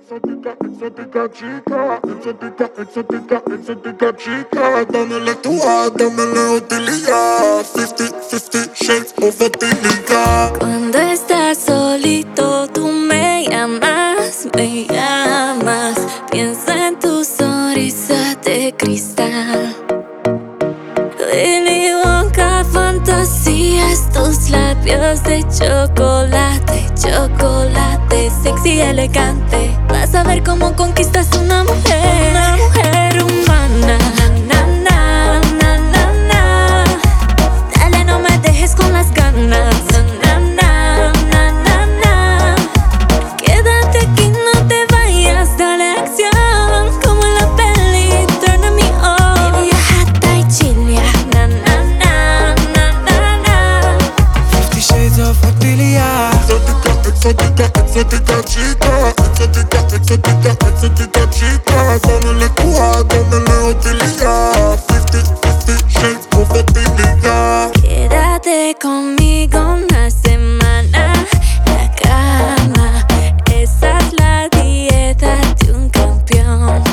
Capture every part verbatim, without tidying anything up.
exótica, exótica chica, exótica, exótica, exótica chica. Dámele tu A, dámele utilidad. Fifty, fifty shades of utilidad. Cuando estás solito, tú me llamas, me llamas. Piensa en tu sonrisa de cristal. Willy Wonka, fantasías, tus labios de chocolate, chocolate, sexy, elegante. Vas a ver cómo conquistas una mujer, una mujer humana. Na, na, na, na, na. Dale, no me dejes con las ganas. Na, na, na, na, na. Quédate aquí, no te vayas, dale acción como en la peli, turn me on. Viajata y chilia. Na, na, na, na, na, na. Fifty shades of utilidad. Exótica, exótica, exótica chica, exótica, exótica, exótica chica. Dámele tu A, dámele utilidad. Fifty, fifty shades of utilidad. Quédate conmigo una semana. La cama, esa es la dieta de un campeón.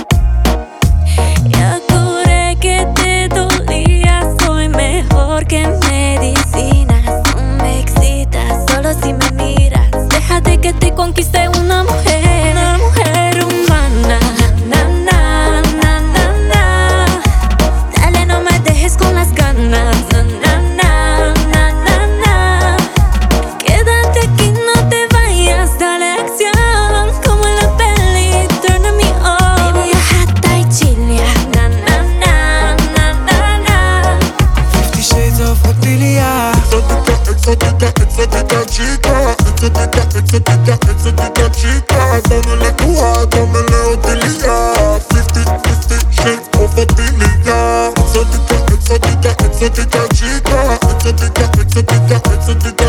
Ya juré que te dolía, soy mejor que medicinas. No me excitas solo si me miras. Déjate que te conquiste una mujer, una mujer humana. Na, na, na, na, na. Dale, no me dejes con las ganas. Na, na, na, na, na. Quédate aquí, no te vayas, dale acción como en la peli, turn me on. Viajata y chilia. Na, na, na, na, na, na. Fifty shades of utilidad. Exótica, exótica, exótica chica, exótica, exótica, exótica chica. Dámele tu A, dámele utilidad. Fifty, fifty shades of utilidad. Exótica, exótica, exótica chica, exótica, exótica, exótica